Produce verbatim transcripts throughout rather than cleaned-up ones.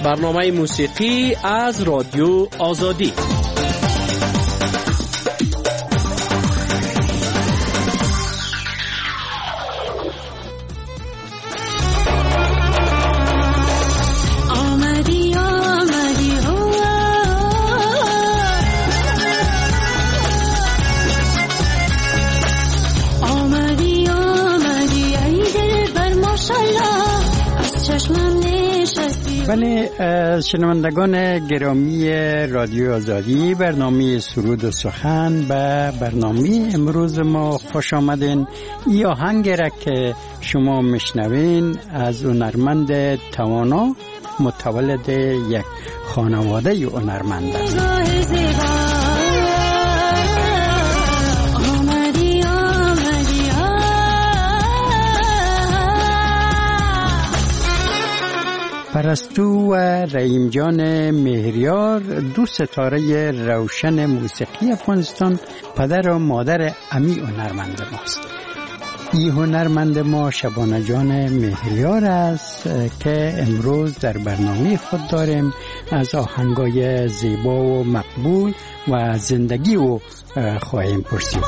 برنامه موسیقی از رادیو آزادی. بله، شنوندگان گرامی رادیو آزادی، برنامه سرود و سخن به برنامه امروز ما خوش آمدین. این آهنگ را که شما میشنوین از هنرمند توانا، متولد یک خانواده هنرمند است. پرستو و رحیم جان مهریار، دو ستاره روشن موسیقی افغانستان، پدر و مادر امی هنرمند ماست. این هنرمند ما شبانه جان مهریار است که امروز در برنامه خود داریم از آهنگای زیبا و مقبول و زندگی او خواهیم پرسید.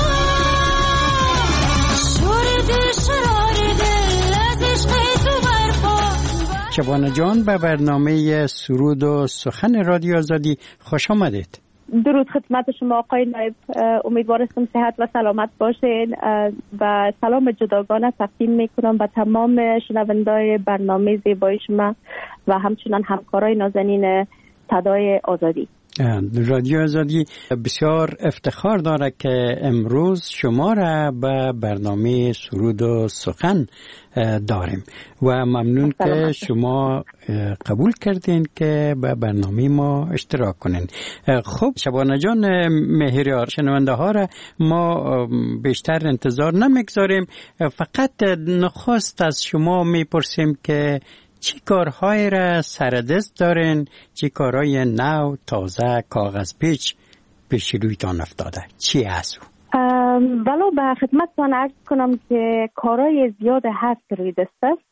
شبانه جان، به برنامه سرود و سخن رادیو آزادی خوش آمدید. درود خدمت شما آقای نایب، امیدوارم صحت و سلامت باشین و سلام جداگانه تقدیم میکنم به تمام شنوندای برنامه زیبای شما و همچنان همکارای نازنین صدای آزادی. رادیو آزادی بسیار افتخار داره که امروز شما را به برنامه سرود و سخن داریم و ممنون که شما قبول کردین که به برنامه ما اشتراک کنین. خب شبانه جان مهریار، شنونده ها را ما بیشتر انتظار نمیگذاریم، فقط نخست از شما میپرسیم که چی کارهای را سردست دارین؟ چی کارهای نو، تازه، کاغذ پیچ پیش رویتان افتاده؟ چی هست؟ ولو به خدمتتان عرض کنم که کارهای زیاد هست روی دست است.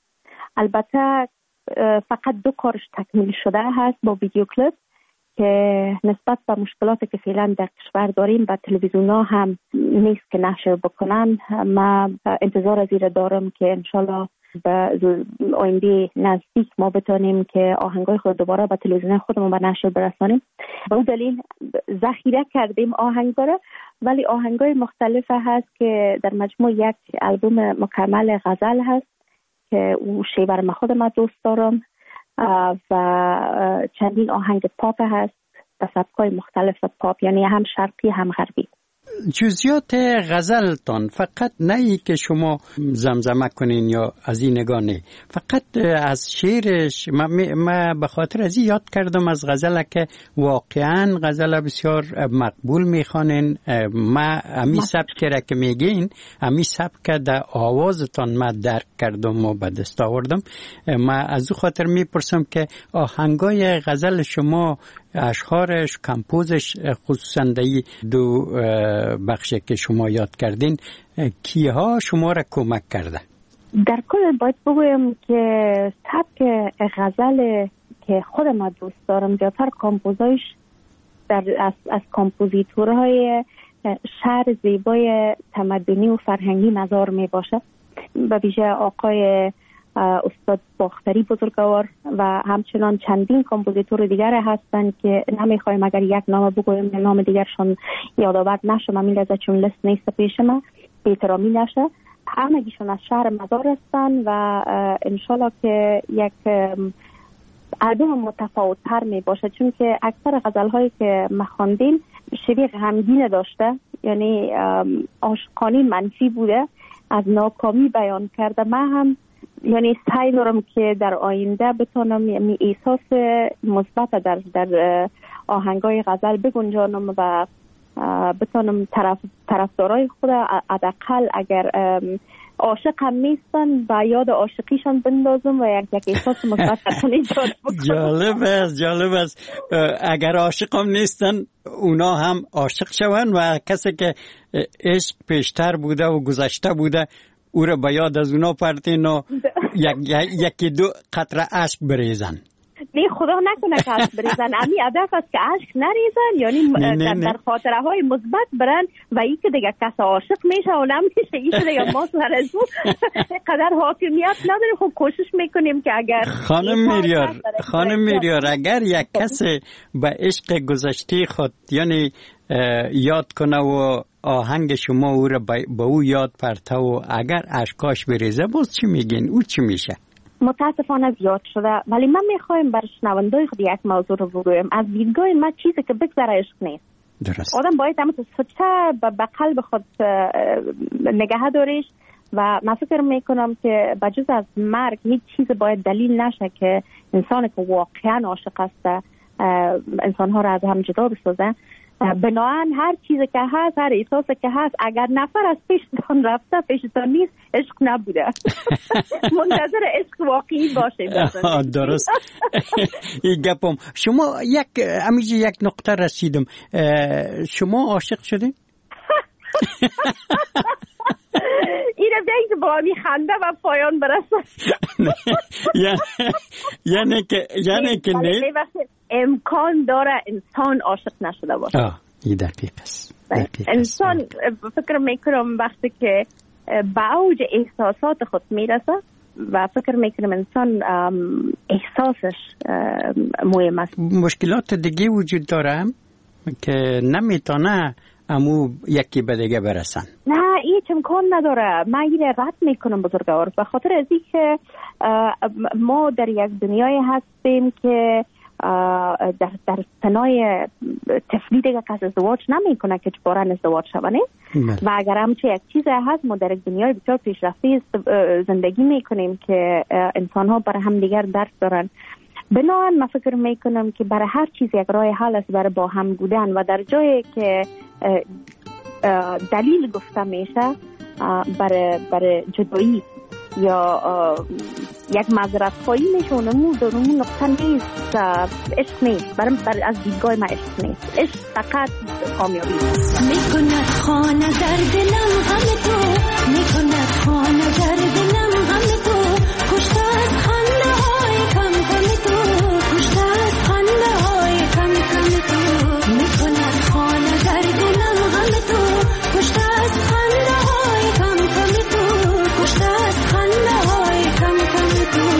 البته فقط دو کارش تکمیل شده هست با ویدیو کلیپ که نسبت به مشکلاتی که فعلا در کشور داریم و تلویزیون ها هم نیست که نشر بکنن. ما انتظار از این دارم که انشالله به آینده نزدیک ما بتونیم که آهنگای خود دوباره به تلویزیون خودمون به نشر برسانیم. به اون دلیل ذخیره کردیم آهنگا را، ولی آهنگای مختلف هست که در مجموع یک البوم مکمل غزل هست که او شیوه ما خودم دوست دارم و چندین آهنگ پاپ هست به سبکای مختلف پاپ، یعنی هم شرقی هم غربی. جزئیات غزلتان فقط نه ای که شما زمزمه کنین یا از این نگاه نه، فقط از شعرش ما, ما به خاطر از یاد کردم از غزل که واقعا غزل بسیار مقبول میخوانین. ما امی سبک را که میگین، امی سبک در آوازتان ما درک کردم و به دست آوردم. ما از او خاطر میپرسم که آهنگای غزل شما، اشعارش، کمپوزش، خصوصا دی دو بخشی که شما یاد کردین، کیها شما را کمک کرده؟ در کل باید بگویم که سبک غزل که خودم دوست دارم زیادتر کمپوزایش در از, از کمپوزیتورهای شعر زیبای تمدنی و فرهنگی نظر می باشه. به ویژه آقای استاد باختری بزرگوار و همچنان چندین کمپوزیتور دیگر هستند که نمیخوایم اگر یک نام بگویم نام دیگرشون یادآور نشه، من میلازه چون لست نیست پیش ما بی‌احترامی نشه. همگیشون از شهر مزار هستند و انشالله که یک البوم متفاوت تر می باشه، چون که اکثر غزل هایی که ما خواندیم شبیه غمگین داشته، یعنی عاشقانه منفی بوده، از ناکامی بیان کرده. من هم یعنی سعی دارم که در آینده بتونم یعنی احساس مثبت در در آهنگای غزل بگنجانم و بتونم طرف طرفدارای خود حداقل اگر عاشق هم نیستن و یاد عاشقیشان بندازم و یک یک احساس مثبت ایجاد بکنم. جالب است، جالب است. اگر عاشق هم نیستن اونا هم عاشق شون و کسی که عشق پیشتر بوده و گذشته بوده او را به یاد از اونا پرتین و یک یکی دو قطره اشک بریزن. نه خدا نکنه که اشک بریزن. امی هدف است که اشک نریزن، یعنی نه نه در نه. خاطره های مثبت برن و این که دیگه کس عاشق میشه و نمیشه، این که دیگه ما سر از اون قدر حاکمیت نداریم. خب کوشش میکنیم که اگر خانم میریار خانم میریار اگر یک کس به عشق گذشته خود یعنی یاد کنه و آهنگ شما او را به او یاد پرته و اگر اشکاش بریزه، باز چی میگین؟ او چی میشه؟ متاسفانه زیاد شده، ولی من میخوایم بر شنوندای خود یک موضوع رو بگویم. از دیدگاه من چیزی که بگذره عشق نیست. درست. آدم باید همون سچه به قلب خود نگه داریش و من فکر میکنم که بجز از مرگ هیچ چیز باید دلیل نشه که انسان که واقعا عاشق است انسان ها را از هم جدا بسازه. بناهن هر چیزی که هست، هر احساسی که هست، اگر نفر از پیشتان رفته پیشتان نیست، عشق نبوده. منتظر عشق واقعی باشه. درست. این گپم. شما یک امیجی یک نقطه رسیدم. شما عاشق شدین؟ این رو بیایی که با می خنده و پایان برسه. یعنی که یعنی که نه امکان داره انسان عاشق نشده باشه. آه این دقیق است. انسان فکر میکنم وقتی که به اوج احساسات خود میرسه و فکر میکنم انسان احساسش مهم است. مشکلات دیگه وجود داره که نمیتونه امو یکی به دیگه برسن. نه این امکان نداره. من این رد میکنم بزرگوار، به خاطر از این که ما در یک دنیای هستیم که در در سنای تفلی دیگه کس ازدواج نمیکنه که چبارن ازدواج شونه و اگر همچه یک چیز هست ما در یک دنیای بسیار پیشرفته زندگی میکنیم که انسان ها برای هم دیگر درک دارن. بنابراین من فکر میکنم که برای هر چیز یک راه حل است برای با هم بودن و در جایی که دلیل گفته میشه برای برای جدایی یا یک معذرت خواهی میشه اونمون در اون نقطه نیست، عشق نیست. برای بر از دیدگاه من عشق نیست. عشق فقط کامیابی میکند خانه در دلم غم تو، میکند خانه در دلم غم تو، کشته از خنده های کم کم تو، کشته از خنده های کم کم تو، میکند خانه در دلم غم تو، کشته از خنده های کم کم تو، کشته از خنده های کم کم تو.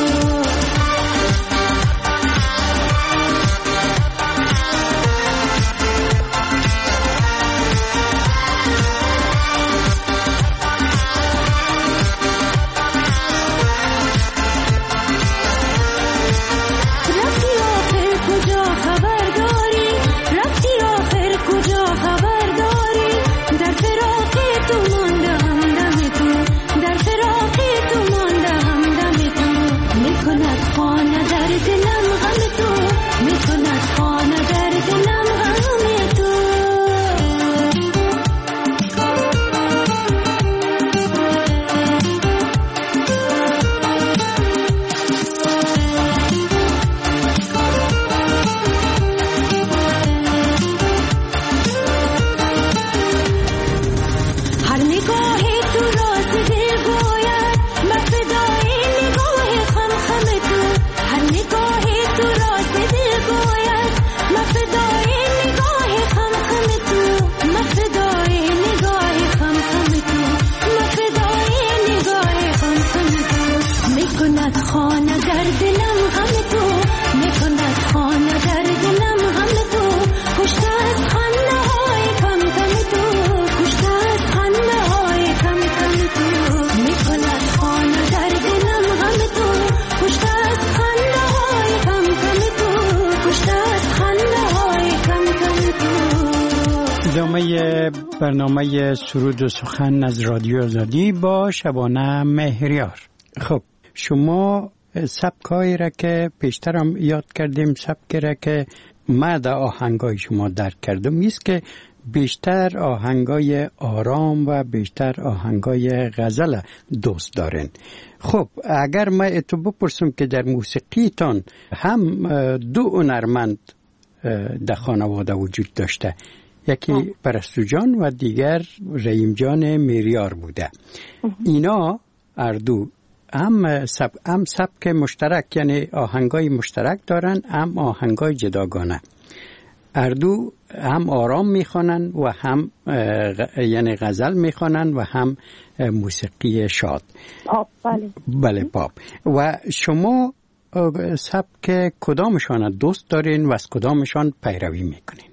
برنامه سرود و سخن از رادیو آزادی با شبانه مهریار. خب شما سبکایی را که پیشتر هم یاد کردیم، سبکی را که ما در آهنگای شما درک کردم ایست که بیشتر آهنگای آرام و بیشتر آهنگای غزل دوست دارین. خب اگر ما اتو بپرسم که در موسیقیتان هم دو هنرمند در خانواده وجود داشته، یکی پرستو جان و دیگر رحیم جان میریار بوده، اینا اردو هم سب هم سبک مشترک، یعنی آهنگای مشترک دارن، هم آهنگای جداگانه. اردو هم آرام میخوانن و هم غ... یعنی غزل میخوانن و هم موسیقی شاد. پاپ. بله بله پاپ. و شما سبک کدامشان دوست دارین و از کدامشان پیروی میکنین؟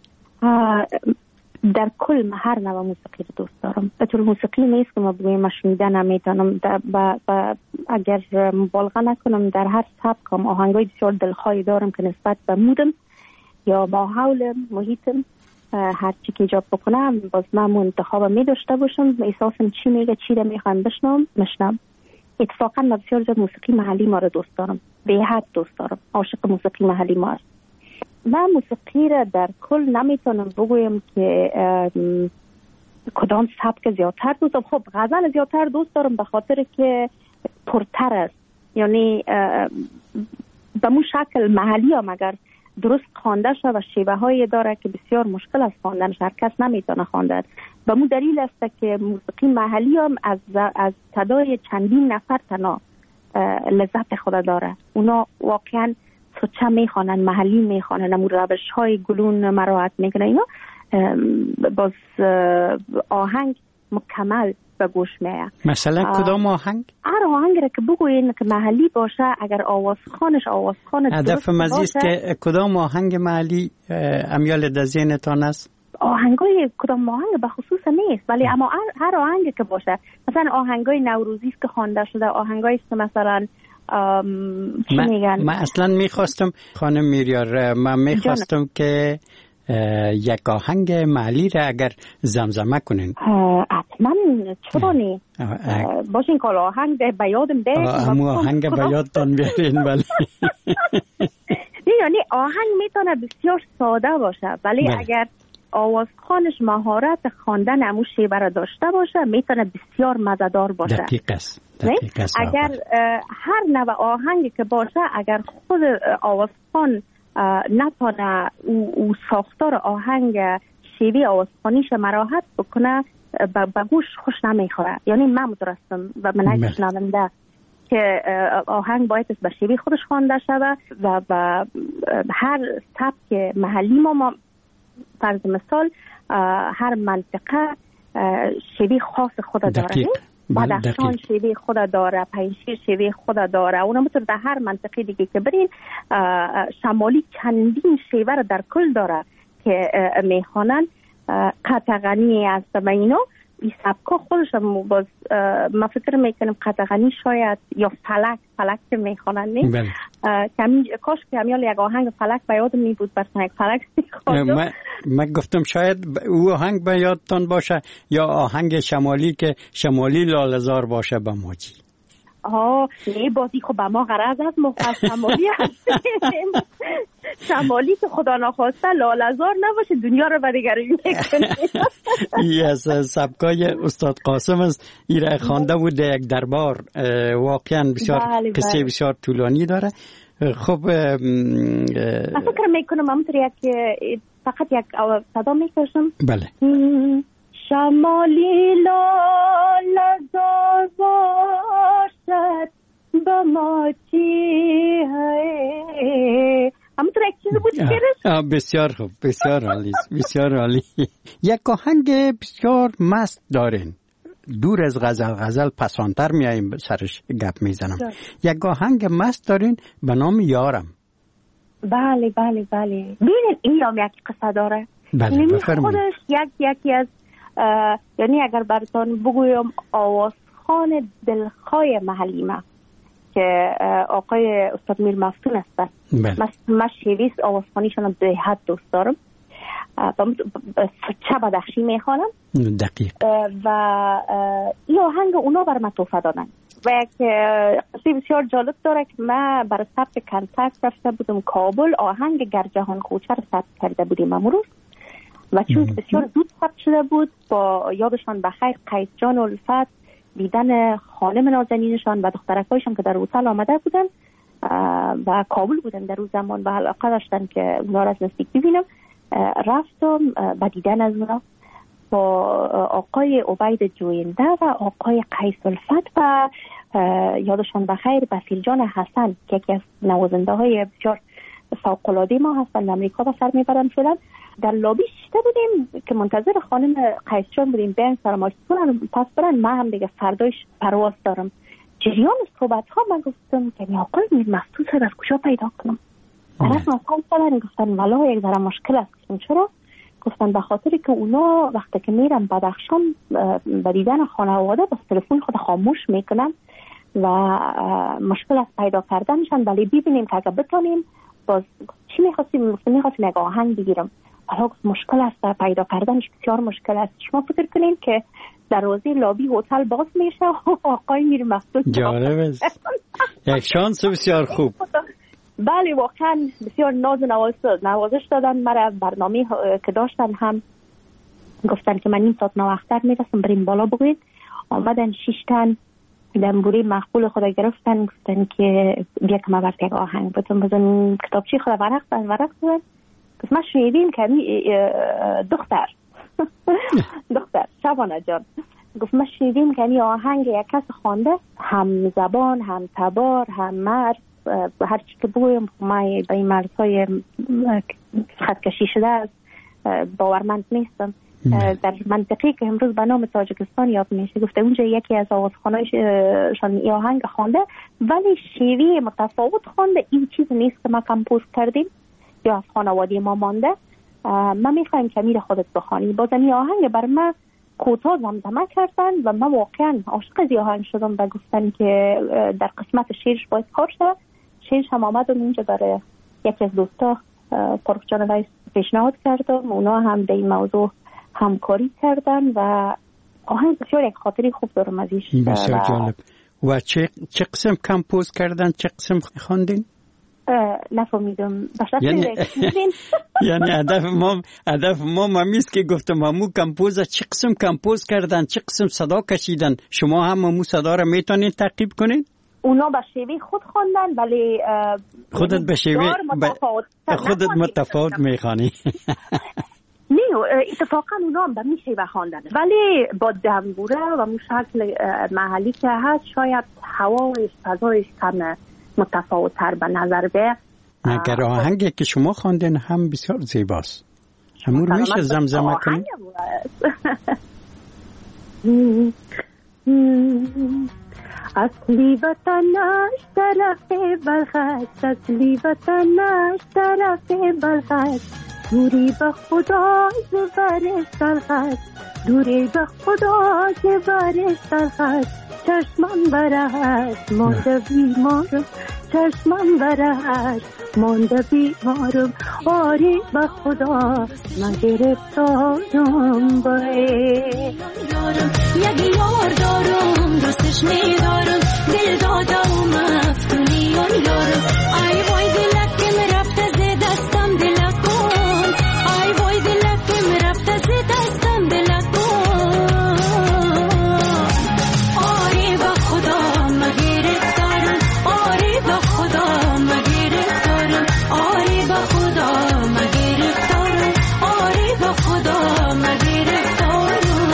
در کل من هر نوع موسیقی رو دوست دارم. به طور موسیقی نیست که ما بگویم من شنیدن نمیتونم، و اگر مبالغه نکنم در هر سبکم آهنگای بسیار دلخواهی دارم که نسبت به مودم یا ماحول محیطم هر چی که ایجاب بکنم باز من انتخاب می داشته باشم، احساسم چی میگه، چی رو میخوام بشنوم میشنم. اتفاقا من بسیار زیاد موسیقی محلی ما رو دوست دارم، به حد دوست دارم، عاشق موسیقی محلی ما هستم. من موسیقی را در کل نمیتونم بگویم که کدام سبک زیادتر دوست دارم. خب غزل زیادتر دوست دارم به خاطر که پرتر است، یعنی به مو شکل محلی هم اگر درست خوانده شد و شیوه هایی داره که بسیار مشکل است خواندنش، هر کس نمیتونه خواندن. به مو دلیل است که موسیقی محلی هم از از صدای چندین نفر تنها لذت خود داره. اونا واقعا سوچه میخوانن، محلی میخوانن، امور روش های گلون مراعات میکنن. اینا باز آهنگ مکمل به گوش میاد. مثلا کدام آهنگ؟ هر آهنگ را که بگوین که محلی باشه، اگر آوازخوانش آوازخوان هدف مزید که کدام آهنگ محلی امیال در ذهنتان است؟ آهنگای کدام آهنگ به خصوص نیست، ولی اما هر آهنگ که باشه، مثلا آهنگای نوروزی است که خوانده شده، آهنگایی است که مثلا چی میگن؟ من اصلا میخواستم خانم میریار، من میخواستم که یک آهنگ محلی را اگر زمزمه کنین. حتما، چرا نی؟ باشین که آهنگ به یادم ده همون آهنگ به یادتان بیارین. ولی یعنی آهنگ میتونه بسیار ساده باشه، ولی بله. اگر آوازخوانش مهارت خواندن امو شیوه را داشته باشه میتونه بسیار مزه‌دار باشه. دقیق است. دقیق است. اگر هر نوع آهنگی که باشه، اگر خود آوازخوان نتونه او, او ساختار آهنگ شیوه آوازخوانیش مراحت بکنه، به گوش خوش نمیخوره. یعنی من مترسم و من شنونده که آهنگ باید به شیوه خودش خوانده شود و به هر سبک محلی ما, ما فرض مثال هر منطقه شیوه خاص خود داره. بدخشان شیوه خود داره، پنجشیر شیوه خود داره. اونم مثل در هر منطقه دیگه که برین، شمالی چندین شیوه رو در کل داره که میخوانن. قطغنی است و اینا این سبکا خودش هم باز ما فکر میکنم قطغنی شاید یا فلک فلک که میخوانن نیم کمی کاش که همیال یک آهنگ فلک به یادم می بود، برسن یک فلک من, من گفتم شاید او آهنگ به یادتان باشه یا آهنگ شمالی که شمالی لاله‌زار باشه به موجی. آه نه بازی خب به ما غرض از مخص شمالی هستیم. شمالی که خدا نخواسته لاله‌زار نباشه دنیا رو برگردونی میکنه. ای از سبکای استاد قاسم است، ایره خوانده بود در یک دربار، واقعا بسیار قصه بسیار طولانی داره. خب من فکر میکنم همونطور یک فقط یک صدا میکشم. بله. شمالی لاله‌زار باشد با ما چی ہے. همونطور یک چیز بود شعرش. بسیار خوب، بسیار عالی، بسیار عالی. یک آهنگ بسیار مست دارین، دور از غزل، غزل پسانتر میاییم سرش گپ میزنم. یک آهنگ مست دارین به نام یارم. بله بله بله. ببینید این هم یک قصه داره. بله بفرمایید. خودش یک یکی از یعنی اگر براتون بگویم آوازخوان دلخواه محلی ما که آقای استاد میر مفتون است. من شیوه آوازخوانیشون به حد دوست دارم. چه بدخشی میخوانم. دقیق. و این آهنگ اونا بر من توفه دادن و یک قصه بسیار جالب داره که من برای ثبت کنترکت رفته بودم کابل، آهنگ گرجهان کوچه رو ثبت کرده بودیم امروز و چون بسیار زود ثبت شده بود با یادشان بخیر قیس جان و الفت دیدن خانم نازنینشان و دخترکایشان که در هتل آمده بودن و کابل بودن در اون زمان و علاقه داشتن که اونا را از نزدیک ببینم. رفتم با دیدن از اونا با آقای عبید جوینده و آقای قیس الفت و یادشان بخیر بسیرجان حسن که یکی از نوازنده های بسیار فوق‌العاده ما هستند، در امریکا به سر میبرند شدن. در لابی شده بودیم که منتظر خانم قیسجان بودیم بیان سلامت کنن پس برن. من هم دیگه فردایش پرواز دارم. جریان صحبت ها من گفتم که آقای میر مفتون صاحب از کجا پیدا کنم؟ طرف مثلا سالن گفتن والا یک ذره مشکل است. گفتم چرا؟ گفتن به خاطری که اونا وقتی که میرن بدخشان به دیدن خانواده با تلفن خود خاموش میکنن و مشکل است پیدا کردنشان. ولی ببینیم که اگه بتونیم باز چی میخواستیم؟ گفتم میخواستیم یک آهنگ بگیرم. حالا مشکل است پیدا کردنش، بسیار مشکل است. شما فکر کنین که دروازه لابی هتل باز میشه و آقای میر مفتون جالب است. یک شانس بسیار خوب. بله واقعا بسیار ناز نوازش نوازش دادن مرا. برنامه که داشتن هم گفتن که من نیم ساعت نوختر میرسم بریم بالا بگوید. آمدن شش تن دنبوری مقبول خود گرفتن گفتن که بیا که ما برد یک آهنگ بتون بزن کتابچی خود ورق دن ورق دن. گفت ما شنیدیم که دختر دختر شبانه جان گفت ما شنیدیم که این آهنگ یک کس خوانده هم زبان هم تبار هم مرد هر چی که بگویم ما به این مرزهای خط کشی شده است باورمند نیستم. در منطقی که امروز به نام تاجیکستان یاد میشه گفته اونجا یکی از آوازخوانایشان این آهنگ خوانده ولی شیوه متفاوت خوانده. این چیز نیست که ما کمپوز کردیم یا از خانواده ما مانده. من میخوایم که میر خودت بخوانی. باز این آهنگ بر من کوتاه زمزمه کردن و من واقعا عاشق از آهنگ شدم و گفتن که در قسمت شعرش باید کار شد. شعرش هم آمدم اینجا برای یکی از دوستا فرخ جان ویس پیشنهاد کردم. اونا هم به این موضوع همکاری کردن و آهنگ بسیار یک خاطری خوب دارم ازش. بسیار جالب. و چه چه قسم کمپوز کردن؟ چه قسم خواندین؟ نفهمیدم. یعنی یعنی هدف ما هدف ما مامیست که گفتم مامو کمپوز چه قسم کمپوز کردن، چه قسم صدا کشیدن. شما هم مامو صدا را میتونید تعقیب کنید؟ اونا به شیوه خود خواندن ولی خودت به شیوه خودت متفاوت میخوانی. نه اتفاقا اونا هم به می شیوه خواندن ولی با دنبوره و مو شکل محلی که هست شاید هوایش فضایش کم متفاوت تر به نظر به. اگر آهنگی که شما خواندین هم بسیار زیباست. همون میشه زمزمه کنید؟ اصلی وطنش طرف بلخط، اصلی وطنش طرف بلخط، دوری به خدا زبرش تلخط، دوری به خدا زبرش تلخط، چشمم برهش مانده بیمارم، چشمم برهش مانده بیمارم، آری به خدا من گرفتارم باید. یک یار دارم دوستش میدارم، دل دادم مفتونی اون یارم، ای وای دلکم رفته ز دستم دلکم، ای وای دلکم رفته ز دستم دلکم، آری به خدا من گرفتارم، آری به خدا من گرفتارم، آری به خدا من گرفتارم، آری به خدا من گرفتارم.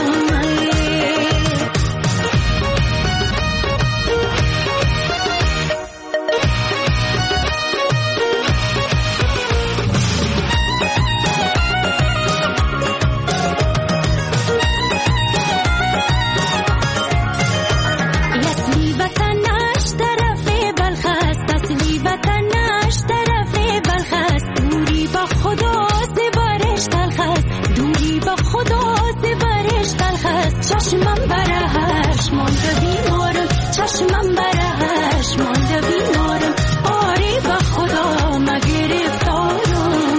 چشمم برهش مانده بیمارم، چشمم برهش مانده بیمارم، آری به خدا من گرفتارم.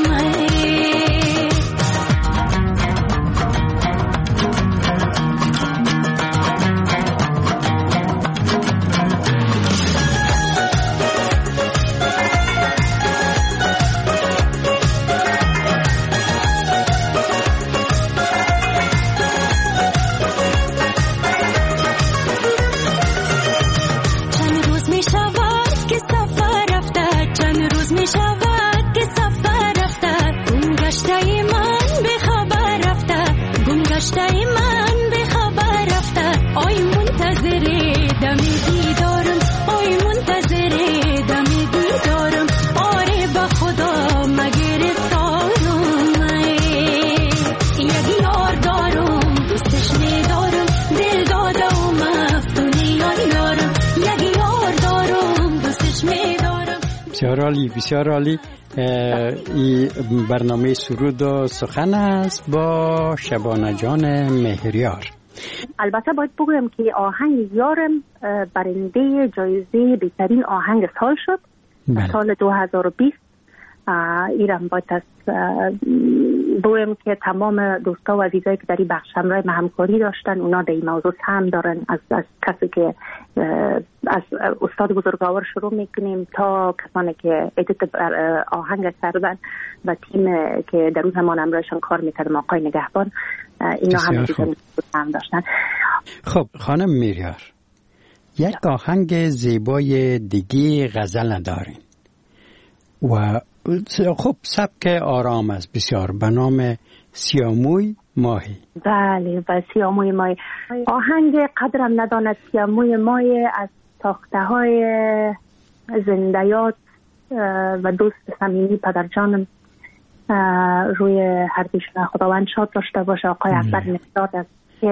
گشته من به خبر رفته، آی منتظر دمی دیدار بسیار عالی، بسیار عالی. این برنامه سرود و سخن است با شبانه جان مهریار. البته باید بگویم که آهنگ یارم برنده جایزه بهترین آهنگ سال شد. بله. سال دو هزار و بیست. ایران باید از بگویم که تمام دوستا و عزیزایی که در این بخش همراه ما همکاری داشتن، اونا در این موضوع سهم دارن. از, از کسی که از استاد بزرگوار شروع میکنیم تا کسانی که ادیت آهنگ کردن و تیم که در اون زمان همراهشان کار میکردم، آقای نگهبان، اینا همه دیگه سهم داشتن. خب خانم مهریار، یک آهنگ زیبای دیگه غزل ندارین و خب سبک آرام است بسیار، به نام سیاموی ماهی. بله، و سیاموی ماهی آهنگ قدرم نداند سیاموی ماهی از ساخته های زندیات و دوست صمیمی پدرجانم روی هر دیشون خداوند شاد داشته باشه، آقای اکبر نقداد است که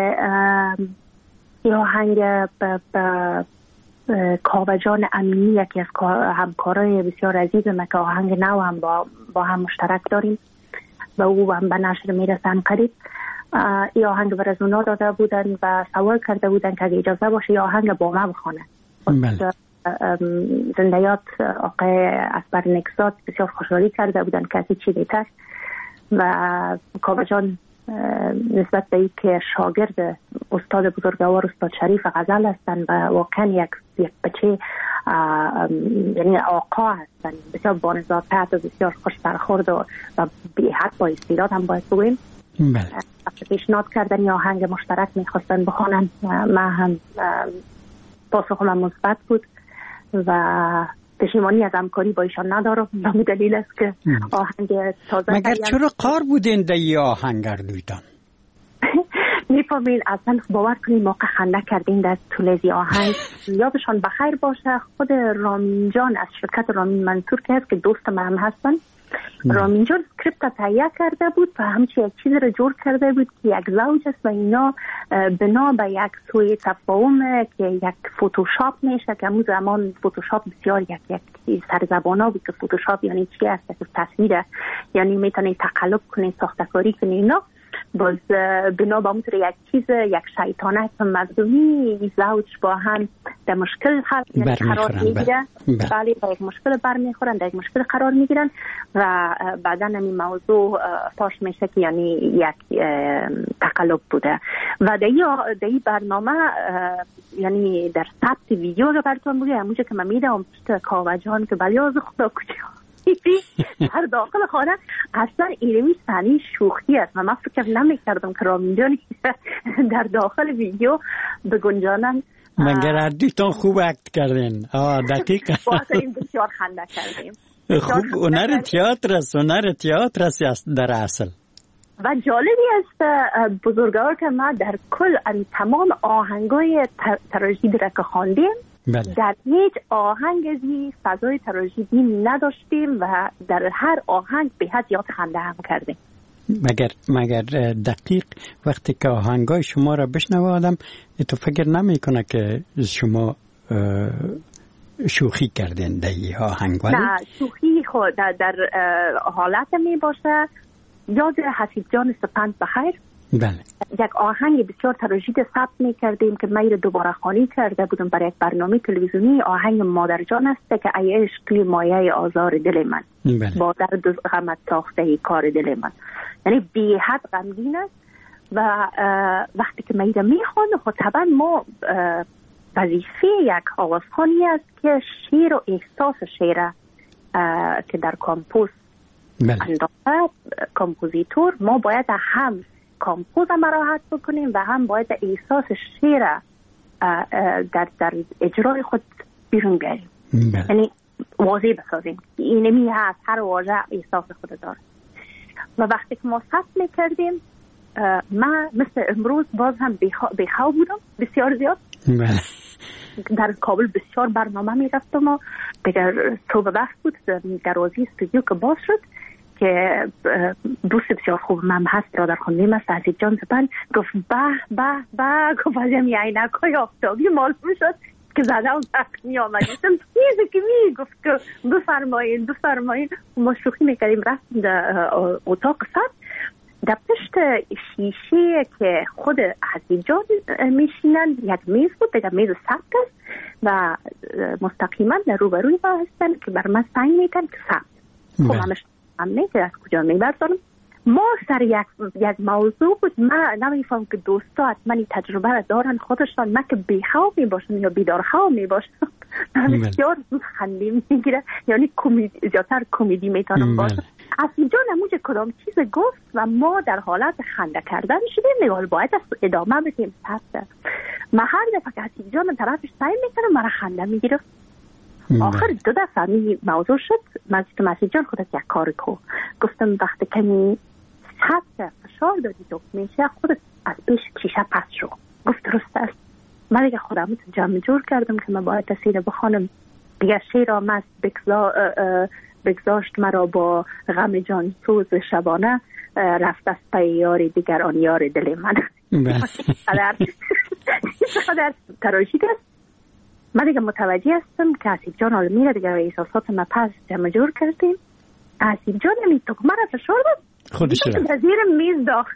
این آهنگ به کاوجان امینی یکی از همکارای بسیار عزیزم که آهنگ نو هم با, با هم مشترک داریم و او هم به نشر میرسن قریب. این آهنگ بر از اونا داده بودن و سوال کرده بودن که اگه اجازه باشه این آهنگ با ما بخونه. بله. زندیات آقای اکبر نقداد بسیار خوشحالی کرده بودن که از چی بهتر و کاوجان نسبت به این که شاگرد استاد بزرگوار استاد شریف غزل هستن و واقعا یک یک بچه یعنی آقا هستن، بسیار بانزادت و بسیار خوش برخورد و, و بی حد با استعداد هم باید بگویم. بله. پیشنهاد کردن یا آهنگ مشترک میخواستن بخونن، من هم پاسخ من مثبت بود و پشیمانی از همکاری با ایشان ندارم. به دلیل است که آهنگ تازه مگر چرا قار بودین در این آهنگ اردویدان؟ میفهمین اصلا باور کنید موقع خنده کردین در طول آهنگ. یادشان بخیر باشه خود رامین جان از شرکت رامین منصور که هست که دوست من هم هستن، رامین جان اسکریپت تهیه کرده بود و همچنین یک چیز رو جور کرده بود که یک زوج است و اینا بنا به یک سوی تفاهم که یک فوتوشاپ میشه که همون زمان فوتوشاپ بسیار یک یک سرزبانا بود که فوتوشاپ یعنی چی است، که تصویر یعنی میتونی تقلب کنی، ساختکاری کنی اینا. باز بنا با اونطور یک چیز یک شیطانت مردمی زوج با هم در مشکل قرار میگیرن. بله، با یک مشکل برمیخورن، در یک مشکل قرار میگیرن و بعدا این موضوع فاش میشه که یعنی یک تقلب بوده. و در این برنامه یعنی در ثبت ویدیو رو براتون بگم، همونجا که من میدم کاوجان که بلیاز خدا کجا در داخل خانه اصلا ایرمی صحنه شوخی است و من فکر نمی‌کردم که رامین جان در داخل ویدیو بگنجانن. مگر اردیتون خوب اکت کردین. آه دقیقا واقعا بسیار خنده کردیم. خوب هنر تئاتر است، هنر تئاتر است در اصل. و جالبی است بزرگوار که ما در کل تمام آهنگای تراژدی را که خواندیم بله. در هیچ آهنگ ازی فضای تراژدی نداشتیم و در هر آهنگ به حد یاد خنده هم کردیم. مگر مگر دقیق وقتی که آهنگای شما را بشنوه آدم تو فکر نمی کنه که شما شوخی کردین در این آهنگ؟ نه، شوخی خود در, در حالت می باشه. یاد حسیب جان سپند بخیر بله. یک آهنگ بسیار تراژدی ثبت می کردیم که من دوباره خوانی کرده بودم برای یک برنامه تلویزیونی. آهنگ مادر جان است که ای عشق مایه آزار دل من بله. با درد غمت ساخته کار دل من، یعنی بی حد غمگین است. و وقتی که من می خوانم خب طبعا ما وظیفه یک آوازخوانی است که شعر و احساس شعر که در کامپوز بله. انداخته کامپوزیتور، ما باید هم کامپوز مراحت بکنیم و هم باید احساس شعر در در اجرای خود بیرون بیاریم، یعنی واضح بسازیم اینمی هست هر واژه احساس خود داره. و وقتی که ما ثبت میکردیم من مثل امروز باز هم بیخواب بودم بسیار زیاد. در کابل بسیار برنامه میرفتم و دیگر صبح وقت بود دروازه استودیو که باز شد که دوست بسیار خوب من هست برادر خانم است عزیز جان سپند گفت به به به گفت از این عینک‌های آفتابی معلوم شد که زدم زخمی آمدیستم چیزی که می گفت که بفرمایین بفرمایین ما شوخی میکردیم رفتیم در اتاق ثبت در پشت شیشه که خود حسیب جان میشینن یک میز بود دیگه میز ثبت است و مستقیما در روبروی ما هستن که بر من سنگ میتن که ثبت خب همش هم نه که از کجا میبردارم ما سر یک, یک موضوع بود من نمیفهم که دوستا حتما این تجربه را دارن خودشان من که بی‌خواب میباشم یا بیدارخواب میباشم بسیار زود خندی میگیره یعنی کمدی زیادتر کمدی میتونم باشم حسیب جان اموج کدام چیز گفت و ما در حالت خنده کردن شدیم نگاه باید ادامه بدیم پس من هر دفعه که حسیب جان من طرفش سعی میکنم مرا خنده میگیره آخر دو دفعه می موضوع شد من گفتم حسیب جان خودت یک کار کو گفتم وقتی کمی خط فشار دادی تو میشه خودت از پیش شیشه پس شو گفت درست است من دیگه خودم جمع جور کردم که من باید تسیده بخوانم دیگه شیر آمد بگذا بگذاشت مرا با غم جان سوز شبانه رفت از پی یار دیگر آن یار دل من چقدر تراژیک است من دیگه متوجه هستم که حسیب جان حالا میره دیگه احساسات ما پس جمع جور کردیم حسیب جان نمی تو من را فشار داد خودش را در زیر میز داخت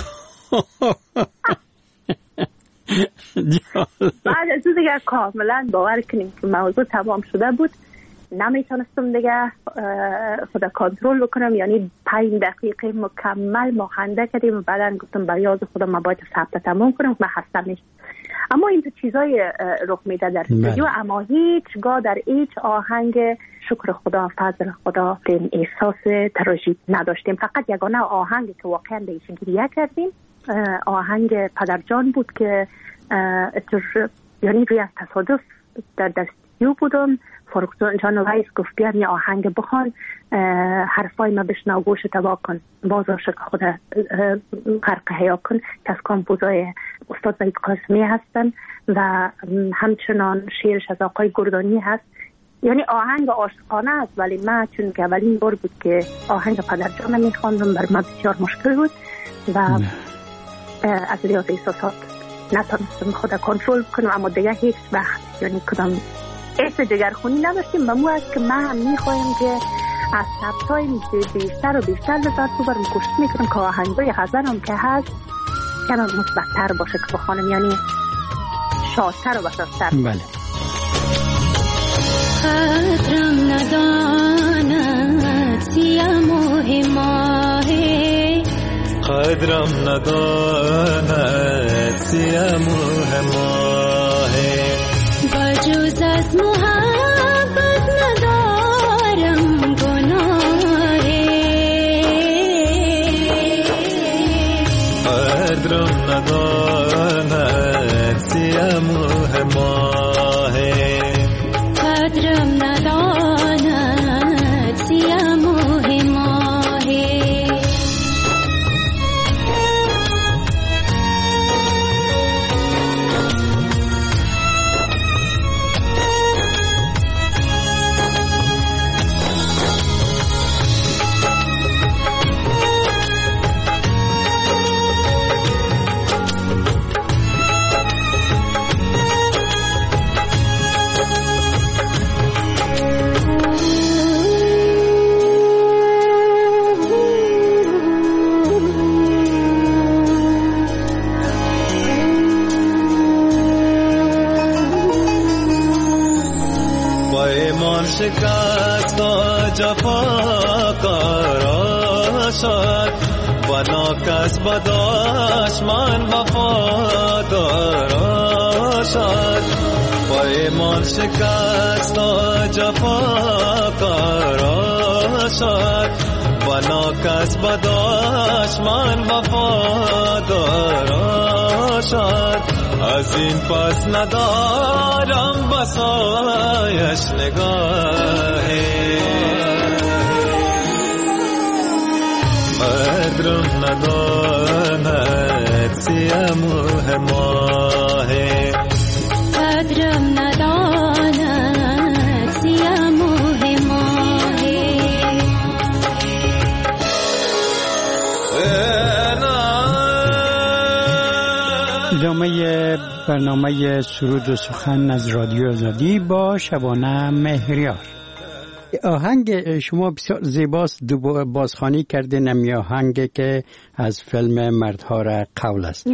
بعد از اون دیگه کاملا باور کنیم که موضوع تمام شده بود نمیتونستم دیگه خدا کنترل بکنم یعنی پنج دقیقه مکمل ما خنده کردیم و بعدا گفتم برای از خودم ما باید ثبت تمام کنم من خسته میشم اما این تو چیزای رخ میده در استودیو اما هیچگاه در هیچ آهنگ شکر خدا فضل خدا این احساس تراژیک نداشتیم فقط یگانه آهنگی که واقعا بهش گریه کردیم آهنگ پدرجان بود که یعنی روی از تصادف در دستیو بودم فاروق جان رئیس گفت بیار یه آهنگ بخوان حرفای ما بشنو گوش تبا کن باز عاشق خدا غرق حیا کن که از کامپوزای استاد وحید قاسمی هستن و همچنان شعرش از آقای گردانی هست یعنی آهنگ عاشقانه است ولی من چون که اولین بار بود که آهنگ پدرجان میخواندم بر من بسیار مشکل بود و از ریاض احساسات نتونستم خدا کنترل کنم اما دیگه هیچ وقت یعنی کدام حس جگرخونی نداشتیم و مو است که من هم میخوایم که از سبتای بیشتر و بیشتر لذت ببرم کوشش میکنم که آهنگای غزل هم که هست کمی مثبت‌تر باشه که بخوانم یعنی شادتر و بسازتر بله قدرم نداند سیم و هماهی قدرم نداند سیم و هماهی بجوز از محبت ندارم گناهی قدرم نداند سیم و هماهی قدرم نداند سیم و هماهی شکست و جفا کارا شد و ناکس بداش من وفادارا شد و ایمان شکست و جفا کارا شد و ناکس بداش من وفادارا شد از این پس ندارم بسایش نگاهی قدرم نداند سیم و هماهی قدرم نداند سیم و هماهی ادامه برنامه سرود و سخن از رادیو آزادی با شبانه مهریار. آهنگ شما بسیار زیباست، بازخوانی کردین امی آهنگ که از فیلم مردها را قول است.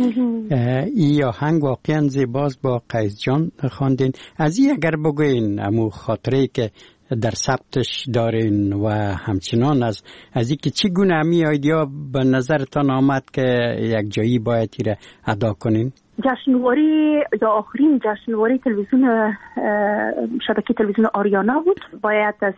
این آهنگ واقعا زیباست، با قیس جان خواندین. از این اگر بگوین امو خاطره که در ثبتش دارین و همچنان از از اینکه چگونه امی ایدیا به نظرتان آمد که یک جایی باید را ادا کنین؟ جشنواره یا آخرین جشنواره تلویزیون شبکه تلویزیون آریانا بود. باید از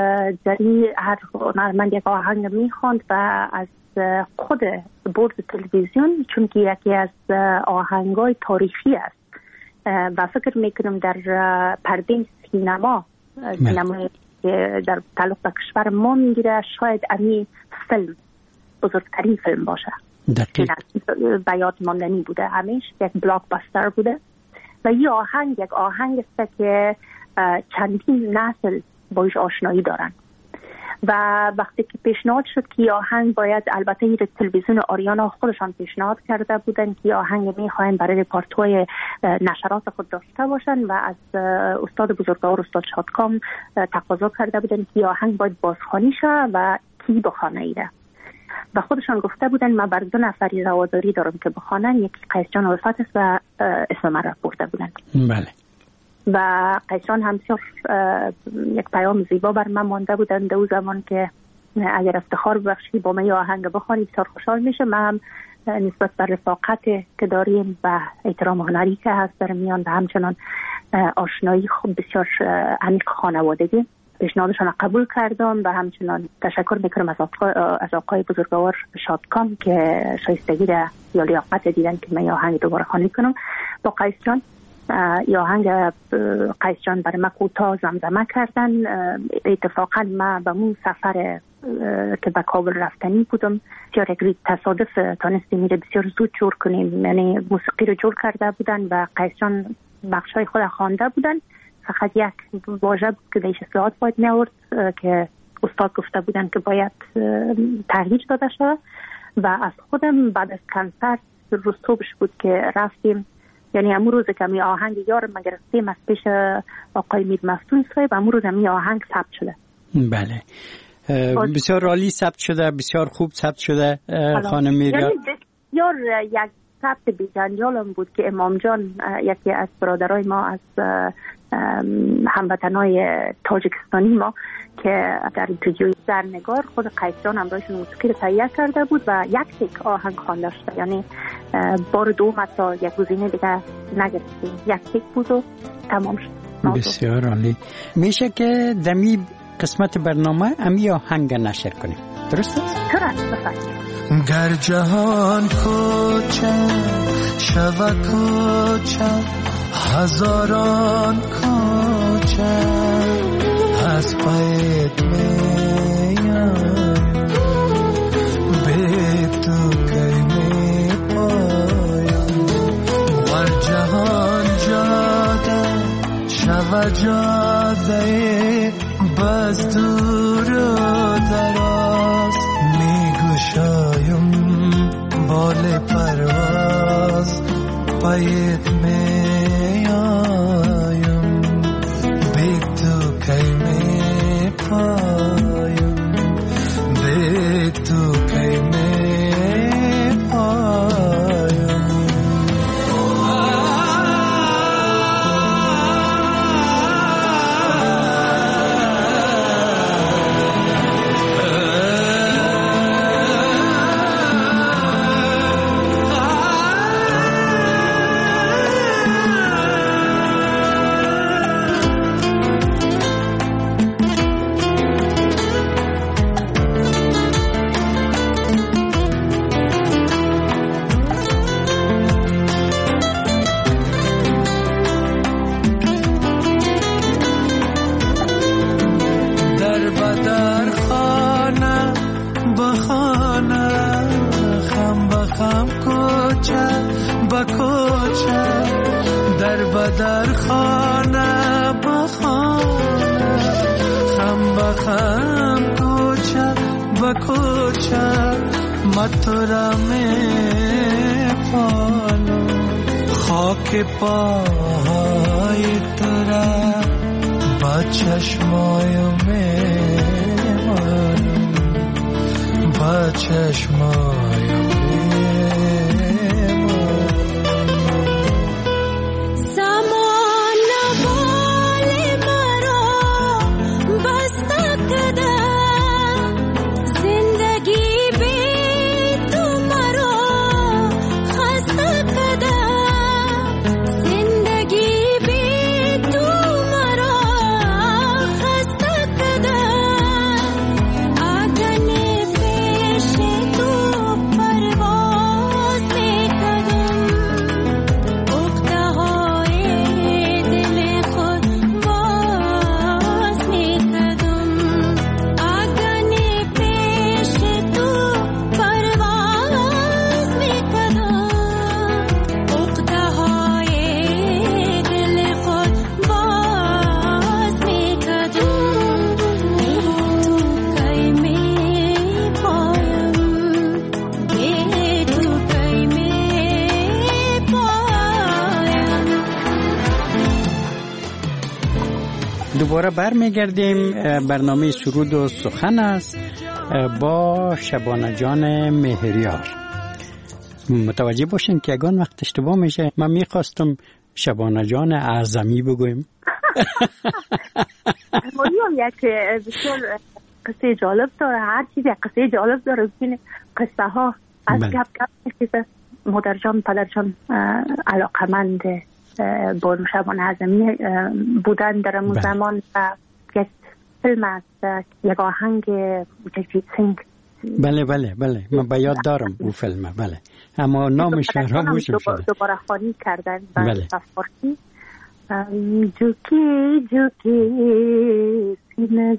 جری هر هنرمند یک آهنگ میخواند و از خود بورد تلویزیون، چون که یکی از آهنگای تاریخی است و فکر میکنم در پرده سینما سینمایی که در تعلق به کشور ما میگیره شاید امی فیلم بزرگترین فیلم باشه. دقیق و یاد ماندنی بوده، همیشه یک بلاک باستر بوده و این آهنگ یک آهنگ است که چندین نسل باش آشنایی دارن و وقتی که پیشنهاد شد که آهنگ باید، البته این تلویزیون آریانا خودشان پیشنهاد کرده بودن که آهنگ میخواین برای رپارتوی نشرات خود داشته باشن و از استاد بزرگوار استاد شادکام تقاضا کرده بودن که آهنگ باید بازخوانی شه و کی بخوانه ایره و خودشان گفته بودن من بر دو نفری رواداری دارم که بخوانن، یکی قیس جان الفت است و اسم من را برده بودن. بله. و قیس جان هم بسیار یک پیام زیبا بر من مانده بودن در اون زمان که اگر افتخار ببخشی با من آهنگ بخوانی بسیار خوشحال میشه. من هم نسبت بر رفاقت که داریم و احترام هنری که هست در میان و همچنان آشنایی خوب بسیار عمیق خانوادگی پیشنهادشان قبول کردم و همچنان تشکر میکنم از آقای, از آقای بزرگوار شادکام که شایستگی را یا لیاقت دیدن که من آهنگ دوباره خوانی کنم. با قیس جان یا آهنگ قیس جان برای من کوتاه زمزمه کردن. اتفاقا من به اون سفر که به کابل رفتنی بودم بسیار یک تصادف تانستیم میره بسیار زود جور کنیم، یعنی موسیقی رو جور کرده بودن و قیس جان بخشای خود خوانده بودن. فقط یک واژه بود که دیش اصلاحات باید می آورد که استاد گفته بودن که باید تغییر داده شد و از خودم بعد از کنسرت روز صبحش بود که رفتیم، یعنی امون روز که می آهنگ یارم ما گرفتیم از پیش آقای میر مفتون صاحب، امون روز می آهنگ ثبت شده. بله بسیار عالی ثبت شده، بسیار خوب ثبت شده خانم میریار. یعنی بسیار یک ثبت بی‌جنجالم بود که امام جان یکی از برادرای ما از هموطنای تاجیکستانی ما که در اینترвیوی زرنگار خود قیس جان همراهشون موسیقی رو تهیه کرده بود و یک تک آهنگ خوانده شده، یعنی بار دوم حتی یک گزینه دیگه نگرفتیم، یک تک بود و تمام شد. بسیار عالی. میشه که دمی قسمت برنامه امی آهنگ نشر کنیم، درست است؟ درست بفرمایید. گر جهان کوچک شود کوچک هزاران کوچک از پایت میان به تو کی می پایم ور جهان جاده شود جاده بس دور و دراز میگوشایم بال پرواز پایت میایم بی تو کی می پایم بی تو کی می پایم. در خانه با خانه خم با خم کوچه با کوچه ما تو را می پالم که پاهای تو را با چشمای میمانم، با چشمای دوباره برمیگردیم. برنامه سرود و سخن است با شبانه جان مهریار. متوجه باشین که اگان وقت اشتباه میشه، من میخواستم شبانه جان اعظمی بگویم. مریم یک بسیار قصه جالب داره، هر چیز یک قصه جالب داره. ببین قصه ها از گپ گپ میشه. مادر جان پدر جان علاقمند با شبانه اعظمی بودن در اون زمان و یک فیلم است، یک آهنگ جگجیت سینگ. بله بله بله من به یاد دارم او فیلم، بله، اما نامش را گوشم شده. دوباره خوانی کردن و فارسی. جوکی جوکی سینه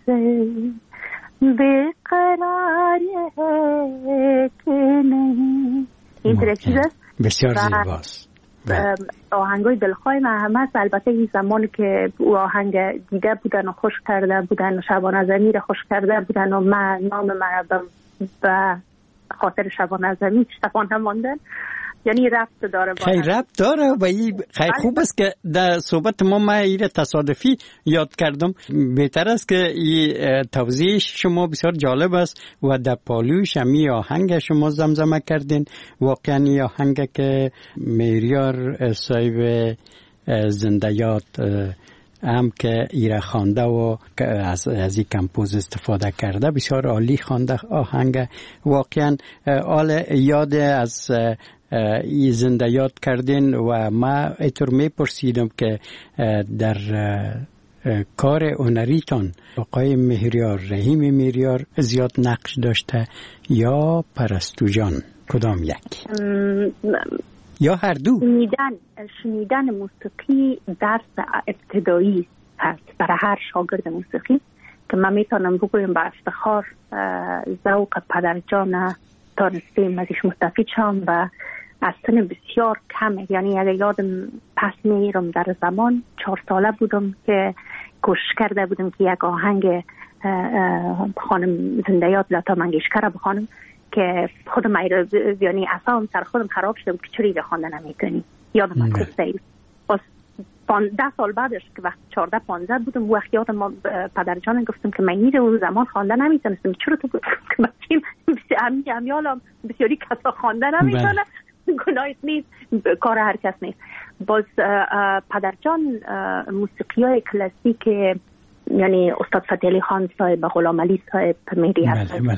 بیقراری ہے که نہیں. این طرح چیز است بسیار زیباست. آهنگای دلخواه من هم هست. البته این زمان که او آهنگ دیده بودن و خوش کرده بودن و شبانه اعظمی را خوش کرده بودن و من نام من به خاطر شبانه اعظمی شبانه ماندن، یعنی ربط داره. خیلی ربط داره و این خیلی خوب است که در صحبت ما من این تصادفی یاد کردم. بهتر است که این توضیح شما بسیار جالب است و در پالوش همی آهنگ شما زمزمه کردین. واقعا این آهنگ که مهریار صاحب زنده یاد هم که ایره خوانده و از از این کمپوز استفاده کرده بسیار عالی خوانده آهنگ. واقعا آل یاد از ای زنده یاد کردین و ما اینطور میپرسیدم که در کار هنریتان آقای مهریار، رحیم مهریار زیاد نقش داشته یا پرستو جان؟ کدام یک؟ یا هر دو؟ شنیدن شنیدن موسیقی درس ابتدایی هست برای هر شاگرد موسیقی که من میتونم بگویم با افتخار ذوق پدر جان تانستیم ازش مستفید شم و از سن بسیار کمه. یعنی اگه یادم پس میرم در زمان چهار ساله بودم که کوشش کرده بودم که یک آهنگ خانم زنده یاد لتا منگیشکر را بخوانم که خودم ایره، یعنی اصلا سر خودم خراب شدم که چرا ایره خوانده نمیتونی. یادم از قصه باز ده سال بعدش که وقت چهارده پانزده بودم وقت یادم ما پدر جانم گفتم که من ایره اون زمان خوانده نمیتونستم. چرا تو گفتم که بچیم امیالم بسیاری کسا خوانده نمیتونه، گناهیت نیست، کار هر کس نیست. باز پدر جان موسیقی های کلاسیک، یعنی استاد فتح علی خان صاحب، غلام علی صاحب، مهدی حسن،